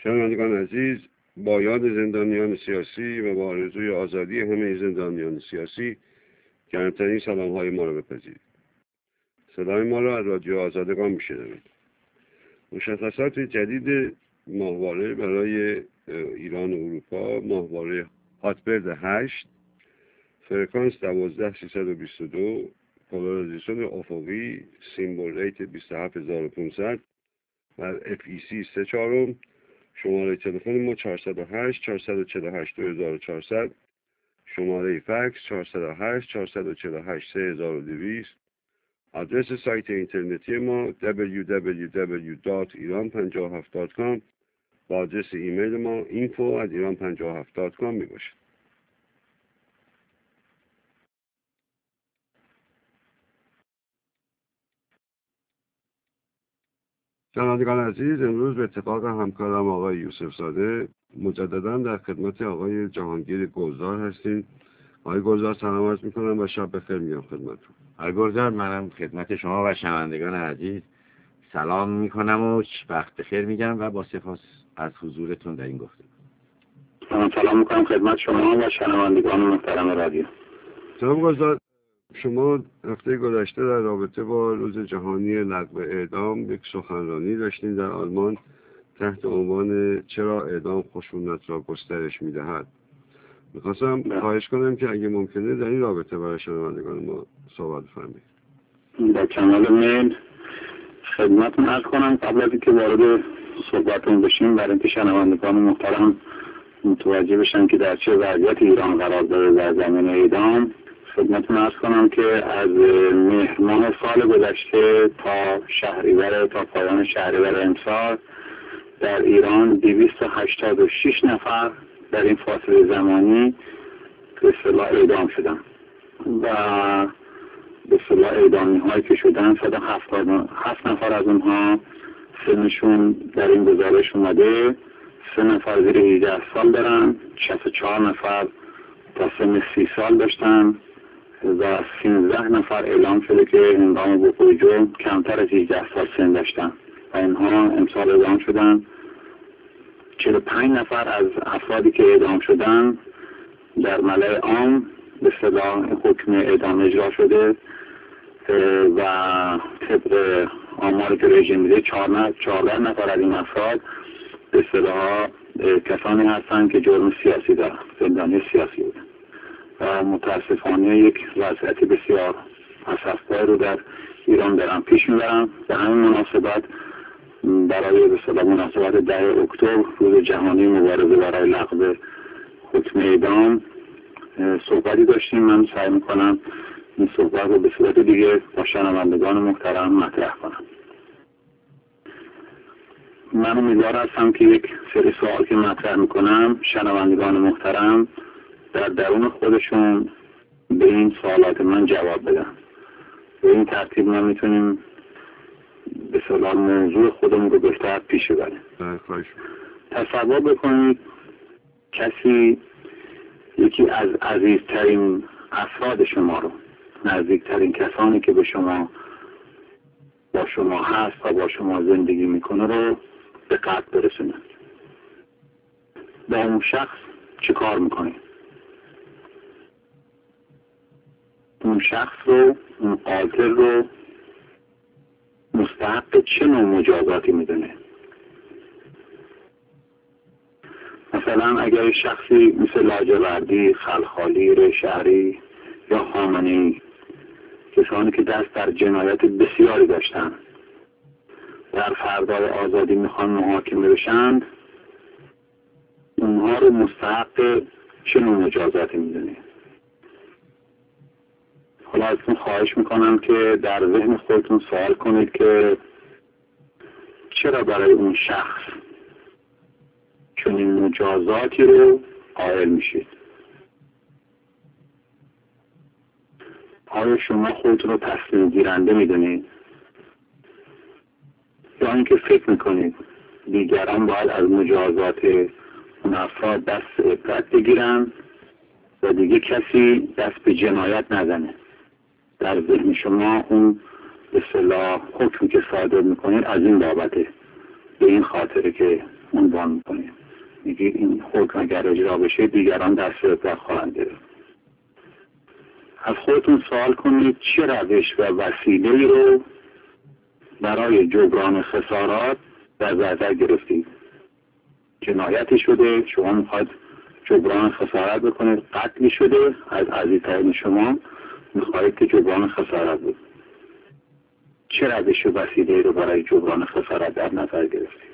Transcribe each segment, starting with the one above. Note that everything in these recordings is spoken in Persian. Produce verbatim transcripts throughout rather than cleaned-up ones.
شنوندگان عزیز، با یاد زندانیان سیاسی و با آرزوی آزادی همه زندانیان سیاسی گرمترین سلام‌های ما را بپذیرید. صدای ما را از رادیو آزادگان میشنوید. مشخصات جدید ماهواره برای ایران و اروپا: ماهواره هاتبرد هشت، فرکانس دوازده سیصد و بیست و دو، پولارایزیشن افقی، سیمبل ریت بیست و هفت هزار و پانصد و اف ای سی سه چهارم. شماره تلفن ما چهارصد و هشت چهارصد و چهل و هشت دو هزار و چهارصد، شماره فکس چهارصد و هشت چهارصد و چهل و هشت سه هزار و دویست. آدرس سایت اینترنتی ما دبلیو دبلیو دبلیو دات ایران پنجاه و هفت دات کام و آدرس ایمیل ما اینفو ات ایران پنجاه و هفت دات کام می باشد. شنوندگان عزیز، امروز به اتفاق همکارم آقای یوسف زاده مجددا در خدمت آقای جهانگیر گلزار هستیم. آقای گلزار سلام عرض میکنم و شب بخیر میگم خدمتتون. آقای گلزار، منم خدمت شما و شنوندگان عزیز سلام میکنم و وقت بخیر میگم و با سپاس از حضورتون در این گفتگو. سلام میکنم خدمت شما و شنوندگان محترم رادیو. جناب گلزار، شما هفته گذشته در رابطه با روز جهانی لغو اعدام یک سخنرانی داشتین در آلمان تحت عنوان چرا اعدام خشونت را گسترش میدهد. میخواستم خواهش کنم که اگه ممکنه در این رابطه برای شنوندگان ما صحبت فرمایید. با کمال میل خدمتتون عرض کنم قبل از اینکه وارد صحبتون بشیم برای اینکه شنوندگان محترم متوجه بشن که در چه وضعیت ایران قرار داره در زمین اعدام، خدمتتون عرض کنم که از مهر ماه سال گذشته تا شهریور تا پایان شهریور امسال در ایران دویست و هشتاد و شش نفر در این فاصله زمانی به اصطلاح اعدام شدن و به اصطلاح اعدامی هایی که شدن صد و هفتاد و هفت نفر از اونها سنشون در این گزارش اومده سه نفر زیر هجده سال دارن، شصت و چهار نفر تا سن سی سال داشتن و سیزده نفر اعلام شده که هنگام وقوع جرم کمتر از هجده سال سن داشتن و اینها امسال اعدام شدن. چهل و پنج نفر از افرادی که اعدام شدن در ملأ عام به اصطلاح حکم اعدام اجرا شده و طبق آماری که رژیم میده چهارده نفر از این افراد به اصطلاح کسانی هستند که جرم سیاسی دارن، زندانی سیاسی بودن و متاسفانه یک وضعیت بسیار اسفبار رو در ایران دارن پیش میبرن. به همین مناسبت برای به اصطلاح مناسبت ده اکتبر روز جهانی مبارزه برای لغو حکم اعدام صحبتی داشتیم. من سعی میکنم این صحبت رو به صورت دیگه با شنوندگان محترم مطرح کنم. من امیدوار هستم که یک سری سوال که مطرح میکنم شنوندگان محترم در درون خودشون به این سوالات من جواب بدن. به این ترتیب ما میتونیم به اصطلاح موضوع خودمون رو بهتر پیش ببریم. تصور بکنید کسی یکی از عزیزترین افراد شما رو، نزدیکترین کسانی که به شما با شما هست و با شما زندگی میکنه رو به قتل برسونه. با اون شخص چه کار میکنید؟ اون شخص رو، اون قاتل رو مستحق چه نوع مجازاتی میدونه؟ مثلا اگر شخصی مثل لاجوردی، خلخالی، ریشهری یا خامنه‌ای، کسانی که دست در جنایت بسیاری داشتن در فردای آزادی میخوان محاکمه بشند، اونها رو مستحق چه نوع مجازاتی میدونه؟ حالا ازتون خواهش میکنم که در ذهن خودتون سوال کنید که چرا برای اون شخص چنین مجازاتی رو قائل میشید؟ آیا شما خودتون رو تصمیم گیرنده میدونید؟ یا اینکه فکر میکنید دیگران باید از مجازات اون افراد دست عبرت بگیرن و دیگه کسی دست به جنایت نزنه؟ در ذهن شما اون به اصطلاح حکمی که صادر میکنید از این بابته، به این خاطره که عنوان میکنیم. میگید این حکم اگر اجرا بشه دیگران دست به کار خواهند گرفت. از خودتون سوال کنید چه روش و وسیله‌ای رو برای جبران خسارات در نظر گرفتید. جنایتی شده، شما میخواید جبران خسارت بکنید، قتلی شده از عزیزترین شما، میخواید که جبران خسارت بکنید. چه روش و وسیله‌ای رو برای جبران خسارت در نظر گرفتید؟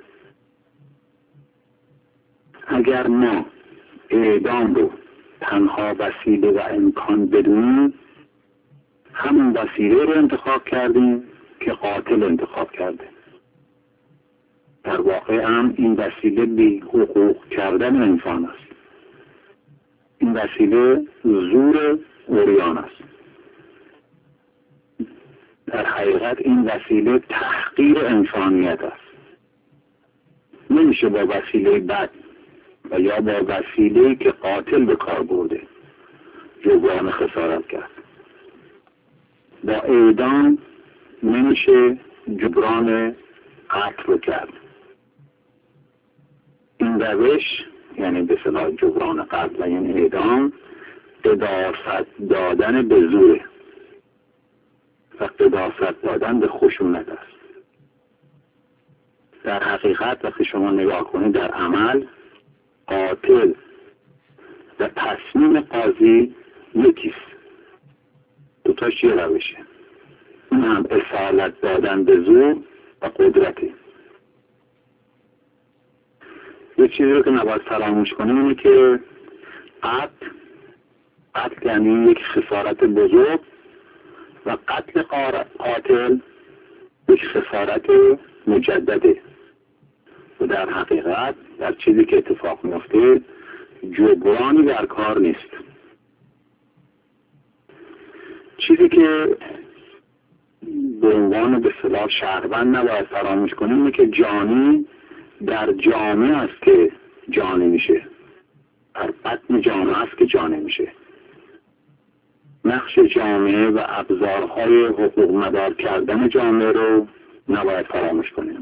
اگر ما اعدام رو تنها وسیله و امکان بدونیم، همون وسیله رو انتخاب کردیم که قاتل انتخاب کرده. در واقع هم این وسیله بی حقوق کردن انسان است. این وسیله زور عریان است. در حقیقت این وسیله تحقیر انسانیت است. نمیشه با وسیله بد و یا با وسیله‌ای که قاتل به کار برده جبران خسارت کرد. با اعدام نمیشه جبران قتل رو کرد. این روش یعنی به اصطلاح جبران قتل و این اعدام قداست دادن به زور و قداست دادن به خشونت است. در حقیقت وقتی شما نگاه کنید در عمل قاتل و تصمیم قاضی یکیست. دوتاش یه روشه. این هم اصالت دادن به زور و قدرته. یک چیزی رو که نباید فراموش کنیم اینه که قتل قتل یعنی یک خسارت بزرگ و قتل قاتل یک خسارت مجدده و در حقیقت در چیزی که اتفاق میفته جبرانی در کار نیست. چیزی که به عنوان به اصطلاح شهروند نباید فراموش کنیم اینه که جانی در جامعه است که جانی میشه، در بطن جامعه است که جانی میشه. نقش جامعه و ابزارهای حقوق مدار کردن جامعه رو نباید فراموش کنیم.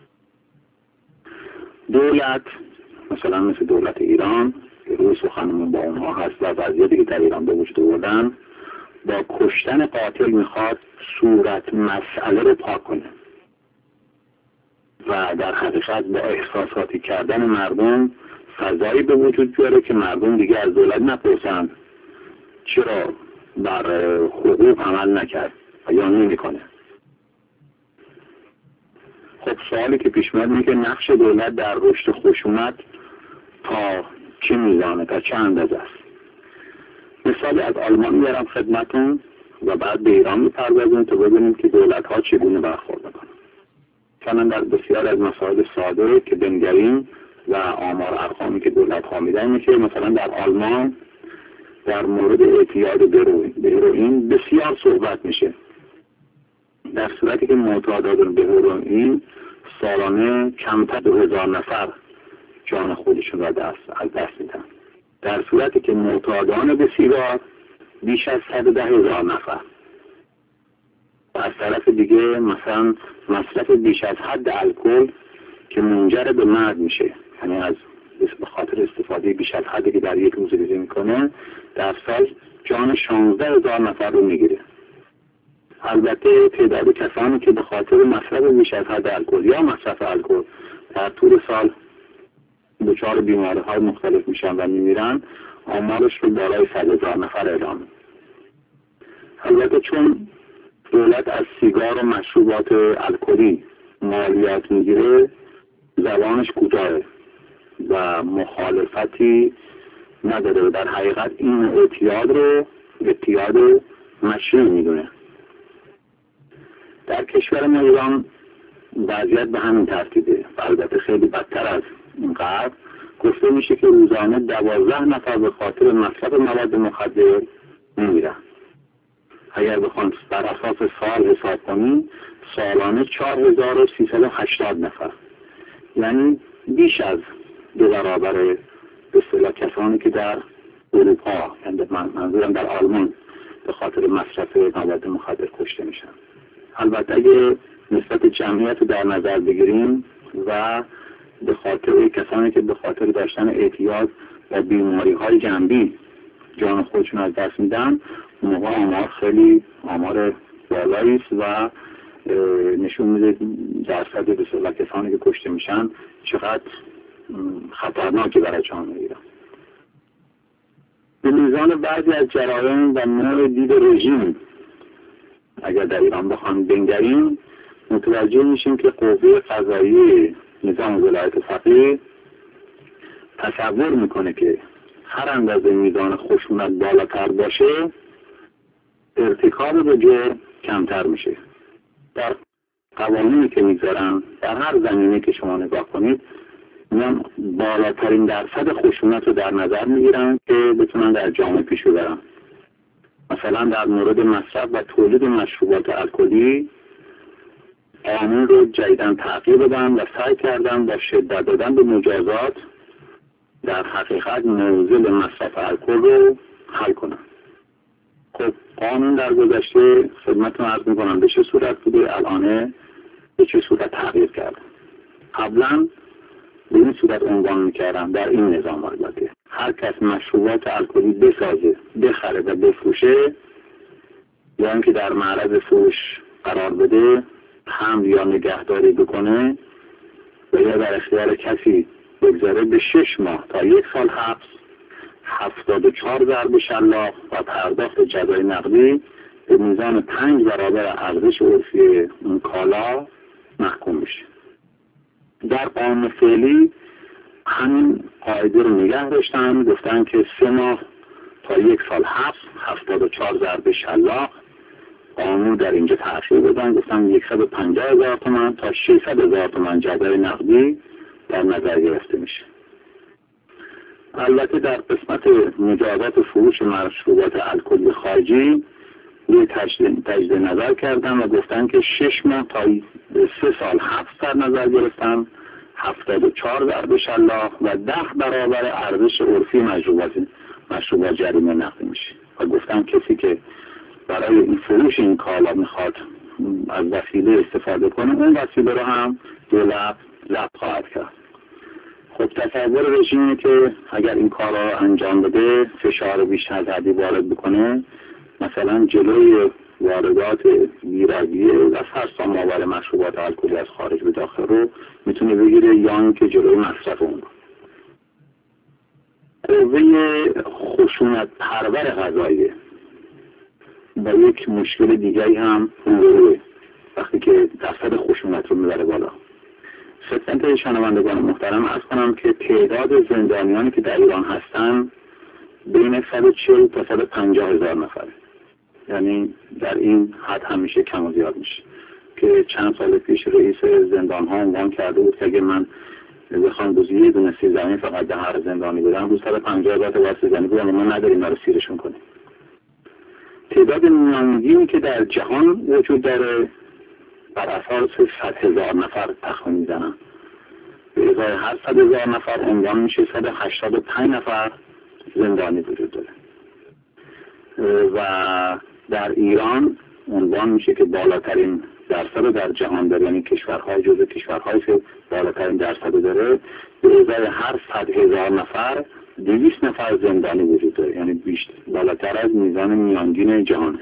دولت مثلا مثل دولت ایران که روی سخنمون با اونها هست و وضعیتی که در ایران به وجود آوردن، با کشتن قاتل میخواد صورت مسئله رو پاک کنه و در حقیقت با احساساتی کردن مردم فضایی به وجود بیاره که مردم دیگه از دولت نپرسن چرا بر حقوق عمل نکرد و یا نمیکنه. خب سوالی که پیش میاد اینه که نقش دولت در رشد خشونت تا چه میزانه، تا چه اندازه است. مثالی از آلمان میارم خدمتون و بعد به ایران میپردازیم تا ببینیم که دولت ها چگونه برخورد میکنن. مثلا در بسیار از مسائل ساده که بنگریم و آمار ارقامی که دولت ها میدن میشه، مثلا در آلمان در مورد اعتیاد به هروئین بسیار صحبت میشه، در صورتی که معتادان به هروئین سالانه کمتر دو هزار نفر جان خودشون را دست از دست میدن، در صورتی که معتادان به سیگار بیش از صد و ده هزار نفر. و از طرف دیگه مثلا مصرف بیش از حد الکل که منجر به مرگ میشه، یعنی از به خاطر استفاده بیش از حدی که در یک روز ریزی میکنه در سال جان شانزده هزار نفر رو میگیره. البته تعداد کسانی که به خاطر مصرف بیش از حد الکل یا مصرف الکل در طول سال دچار بیماری‌های مختلف میشن و میمیرن آمارش رو بالای صد هزار نفر اعلام. البته چون دولت از سیگار و مشروبات الکلی مالیات میگیره زبانش کوتاهه و مخالفتی نداره و در حقیقت این اعتیاد رو اعتیاد مشروع میدونه. در کشور ما ایران وضعیت به همین ترتیبه و البته خیلی بدتر از این قبل. گفته میشه که روزانه دوازده نفر به خاطر مصرف مواد مخدر میمیرن. اگر بخوام بر اساس سال حساب کنیم سالانه چهار هزار و سیصد و هشتاد نفر، یعنی بیش از دو برابر به اصطلاح کسانی که در اروپا، یعنی منظورم در آلمان، به خاطر مصرف مواد مخدر کشته میشن. البته اگه نسبت جمعیت رو در نظر بگیریم و به خاطر کسانی که به خاطر داشتن اعتیاد و بیماری های جنبی جان خودشون از دست میدن، اون موقع آمار خیلی آمار بالایی است و نشون میده درصد به اصطلاح کسانی که کشته میشن چقدر خطرناکه برای جامعه ایران. به میزان بعضی از جرایم و نوع دید رژیم اگر در ایران بخوام بنگریم، متوجه میشیم که قوه قضاییه نظام ولایت فقیه تصور میکنه که هر اندازه میزان خشونت بالاتر باشه، ارتکاب به جرم کمتر میشه. در قوانینی که میذارن در هر زمینه که شما نگاه کنید، میان بالاترین درصد خشونت رو در نظر میگیرن که بتونن در جامعه پیش ببرن. مثلا در مورد مصرف و تولید مشروبات الکلی قانون رو جدیداً تغییر دادن و سعی کردن با شدت دادن به مجازات در حقیقت موزل مصرف الکل رو حل کنن. خب قانون در گذشته خدمتتون عرض میکنم به چه صورت بوده، الان به چه صورت تغییر کرده. قبلا به این صورت عنوان میکردن در این نظام البته هر کس مشروبات الکلی بسازه، بخره و بفروشه یا اینکه در معرض فروش قرار بده، حمل یا نگهداری بکنه و یا در اختیار کسی بگذاره، به شش ماه تا یک سال حبس، هفتاد و چهار ضرب شلاق و پرداخت جزای نقدی به میزان پنج برابر ارزش عرفی اون کالا محکوم میشه. در قانون فعلی همین قاعده رو نگه داشتن، گفتن که سه ماه تا یک سال حبس، هفتاد و چهار ضرب شلاق. قانون در اینجا تأخیر دادن، گفتن صد و پنجاه هزار تومان تا ششصد هزار تومان جزای نقدی در نظر گرفته میشه. البته در قسمت مجازات فروش مشروبات الکلی خارجی یه تجدید نظر کردن و گفتن که شش ماه تا سه سال حبس در نظر گرفتن، هفتاد و چهار ضرب شلاق و ده برابر ارزش عرفی مشروبات مشروبات جریمه نقدی میشه. و گفتن کسی که برای این فروش این کالا میخواد از وسیله استفاده کنه، اون وسیله رو هم دولت ضبط خواهد کرد. خب تصور رژیمی که اگر این کار را انجام بده، فشار بیش از حدی وارد بکنه، مثلا جلوی واردات بی‌رویه و فرسان ماور مشروبات الکلی از خارج به داخل رو میتونه بگیره، یا اینکه جلوی مصرف اون رو. قوه خشونت پرور قضاییه با یک مشکل دیگری هم روبروه وقتی که درصد خشونت رو میبره بالا. خدمت شنوندگان محترم عرض کنم که تعداد زندانیانی که در ایران هستن بین صد و چهل تا صد و پنجاه هزار نفره، یعنی در این حد همیشه کم و زیاد میشه. که چند سال پیش رئیس زندان ها عنوان کرده بود که اگه من بخوام روزی یه دونه سیزدانی فقط به هر زندانی بدم، روز صد و پنجاه هزار تا سیزدانی بدم، ما نداریم رو سیرشون کنیم. تعداد میانگینی که در جهان وجود داره بر اساس صد هزار نفر تخمین میزنن. به ازای هر صد هزار نفر عنوان میشه صد و هشتاد و پنج نفر زندانی وجود داره. و در ایران عنوان میشه که بالاترین درصد در جهان داره، یعنی کشورهای جزو کشورهایی که بالاترین درصد داره. به ازای هر صد هزار نفر دویست نفر زندانی وجود داره، یعنی بیشتر بالاتر از میزان میانگین جهانه.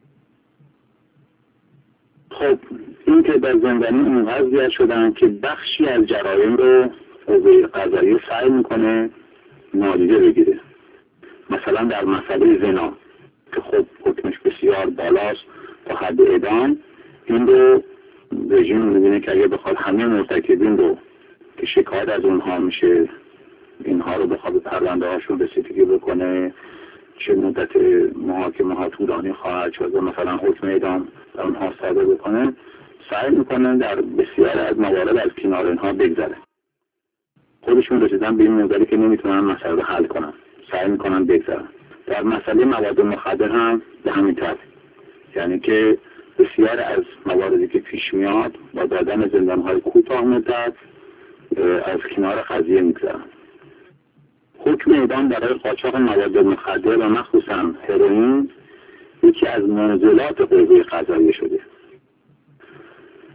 خب این که در زندانی اونقدر زیاد شدن که بخشی از جرایم رو قوه قضاییه سعی میکنه نادیده بگیره. مثلا در مسئله زنا که خب حکمش بسیار بالاست تا حد اعدام، این رو رژیم میبینه که اگه بخواد همه مرتکبین رو که شکایت از اونها میشه اینها رو بخواد به پرونده هاشون رسیدگی بکنه، چه مدت محاکمه ها طولانی خواهد شد و مثلا حکم اعدام در اونها صادر بکنه، سعی میکنن در بسیار از موارد از کنار اینها بگذره. خودشون رسیدن به این نظری که نمیتونن مسئله رو حل کنن، سعی میکنن بگذرن. در مسئله مواد مخدر هم به همین طرح، یعنی که بسیار از مواردی که پیش میاد با دادن زندانهای کوتاه مدت از کنار قضیه میگذرن. حکم اعدام برای قاچاق مواد مخدر و مخصوصا هروئین یکی از معضلات قوه قضاییه شده.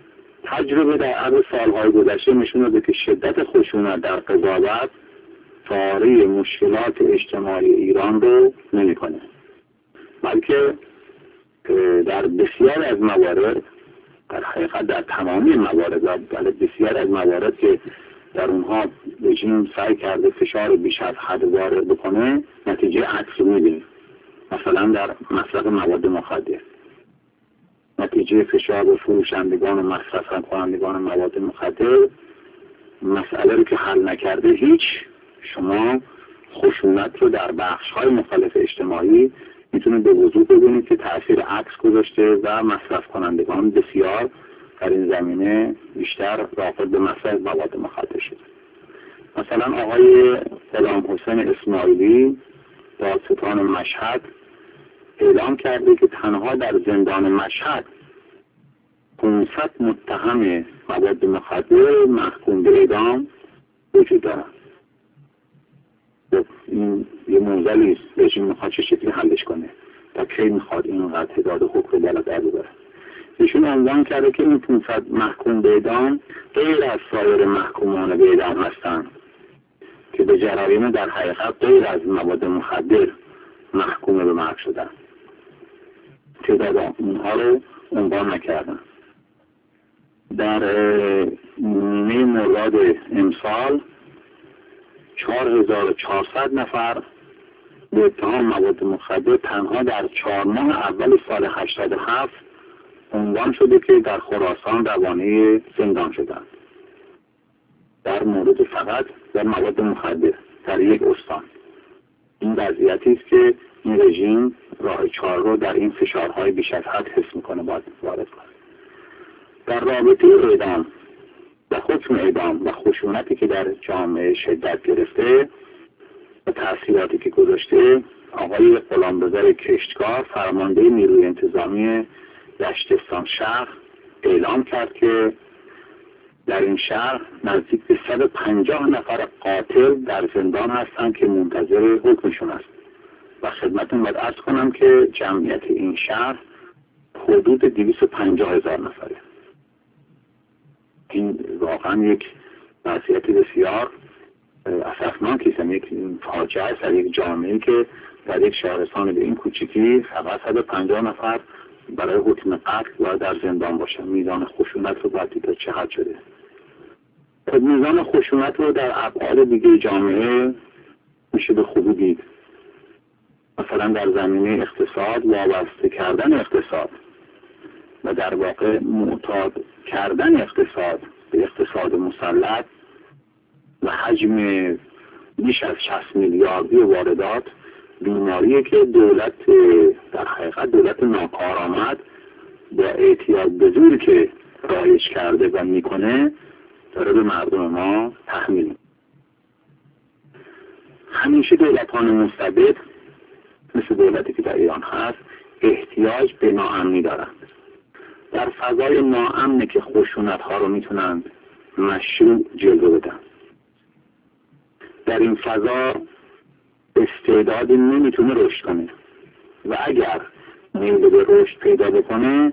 تجربه در عرض سالهای گذشته نشون داده که شدت خشونت در قضاوت طاری مشکلات اجتماعی ایران رو نمی‌کنه، بلکه در بسیار از موارد، در حقیقت در تمامی موارد، در بسیار از موارد که در اونها رژیم سعی کرده فشار بیش از حد وارد بکنه، نتیجه عکس رو می‌بینیم. مثلا در مصرف مواد مخدر، نتیجه فشار به فروشندگان و مصرف کنندگان مواد مخدر، مسئله رو که حل نکرده هیچ، شما خشونت رو در بخش‌های مختلف اجتماعی میتونید به وضوح ببینید که تأثیر عکس گذاشته و مصرف کنندگان بسیار در این زمینه بیشتر راغب به مصرف مواد مخدر شده. مثلا آقای غلام حسین اسماعیلی دادستان مشهد اعلام کرده که تنها در زندان مشهد پانصد متهم مواد مخدر محکوم به اعدام وجود دارند. این یه موزلی است، رژیم میخواد چه شکلی حلش کنه تا کی میخواد اینقدر تعداد حکم بالا در ببره. ایشون عنوان کرده که این پانصد محکوم به اعدام غیر از سایر محکومان به اعدام هستند که به جرایم در حقیقت غیر از مواد مخدر محکوم به مرگ شدن. تعداد اونها رو عنوان نکردن. در نیمه مرداد امسال چهار هزار و چهارصد نفر به اتهام مواد مخدر تنها در چهار ماه اول سال هشتاد و هفت عنوان شده که در خراسان روانه زندان شدند در مورد فقط در مواد مخدر در یک استان. این وضعیتی است که این رژیم راه چهار رو در این فشارهای بیش از حد حس میکنه باید وارد کنه. در رابطه اعدام و حکم اعدام و خشونتی که در جامعه شدت گرفته و تأثیراتی که گذاشته، آقای غلامرضا کشتکار فرمانده نیروی انتظامی دشتستان شهر اعلام کرد که در این شهر نزدیک به صد و پنجاه نفر قاتل در زندان هستند که منتظر حکمشون است و خدمتتون باید عرض کنم که جمعیت این شهر حدود دویست و پنجاه هزار نفره. این واقعا یک وضعیت بسیار اسفناکی است، یک فاجعه است در یک جامعه‌ای که در یک شهرستان به این کوچیکی فقط صد و پنجاه نفر برای حکم قتل باید در زندان باشن. میزان خشونت رو باید دید چه حد شده. میزان خشونت رو در ابعاد دیگه جامعه میشه به خوبی دید. مثلا در زمینه اقتصاد، وابسته کردن اقتصاد و در واقع معتاد کردن اقتصاد به اقتصاد مسلط و حجم بیش از شصت میلیاردی واردات، بیماریه که دولت در حقیقت دولت ناکارآمد با اعتیاد به زور که رایج کرده و میکنه داره به مردم ما تحمیل. همیشه دولتان مستبد مثل دولتی که در ایران هست احتیاج به ناامنی دارند. در فضای ناامنه که خشونت ها رو میتونند مشروع جلوه بدن. در این فضا استعدادی نمیتونه رشد کنه و اگر میل به رشد پیدا بکنه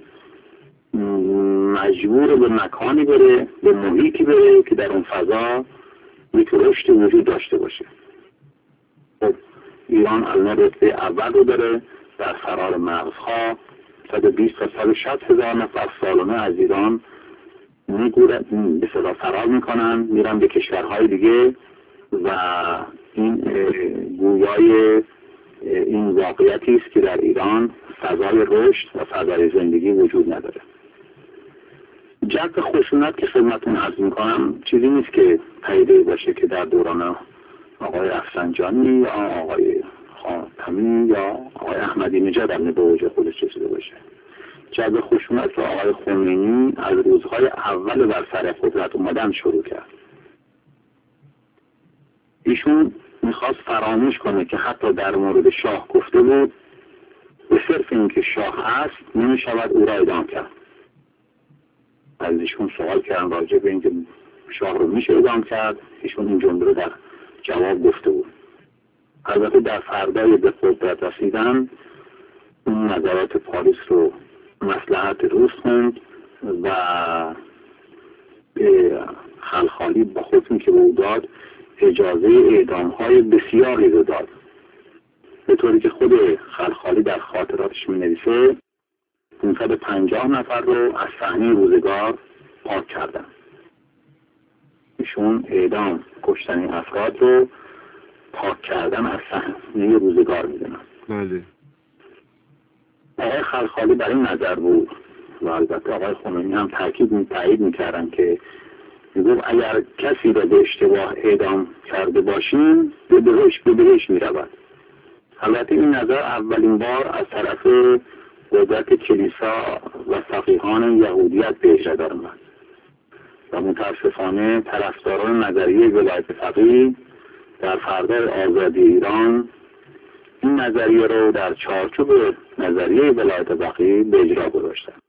مجبور به مکانی بره، به محیطی بره که در اون فضا یک رشد وجود داشته باشه. خب ایران الان رتبه اول رو داره در فرار مغزها. صد و بیست تا صد و شصت هزار نفر سالانه از ایران میگورن، به صدا فرار میکنن، میرن به کشورهای دیگه و این گویای این واقعیتی است که در ایران فضای رشد و فضای زندگی وجود نداره. جذب خشونت که خدمتتون عرض میکنم چیزی نیست که پیدا باشه که در دوران آقای رفسنجانی یا آقای خاتمی یا آقای احمدی نژاد در به اوج خودش رسیده باشه. جذب خشونت رو آقای خمینی از روزهای اول بر سر قدرت اومدن شروع کرد. ایشون میخواست فراموش کنه که حتی در مورد شاه گفته بود به صرف اینکه شاه است نمیشود او را اعدام کرد. از ایشون سوال کردن راجع به اینکه شاه رو میشه اعدام کرد، ایشون این جمله رو در جواب گفته بود. البته در فردای به قدرت رسیدن اون نظرات پاریس رو مصلحت روز خوند و حکمی که به او داد اجازه اعدام های بسیاری رو داد، به طوری که خود خلخالی در خاطراتش می نویسه پانصد و پنجاه نفر رو از صحنه روزگار پاک کردن. ایشون اعدام کشتن این افراد رو پاک کردن از صحنه روزگار میدونن. بله. آقای خلخالی بر این نظر بود و البته آقای خمینی هم تاکید می تایید میکردن که میگفت اگر کسی را به اشتباه اعدام کرده باشیم به بهش به بهش میرود. البته این نظر اولین بار از طرف قدرت کلیسا و فقیهان یهودیت به اجرا درآمد و متاسفانه طرفداران نظریه ولایت فقیه در فردای آزادی ایران این نظریه رو در چارچوب نظریه ولایت فقیه به اجرا گذاشتند.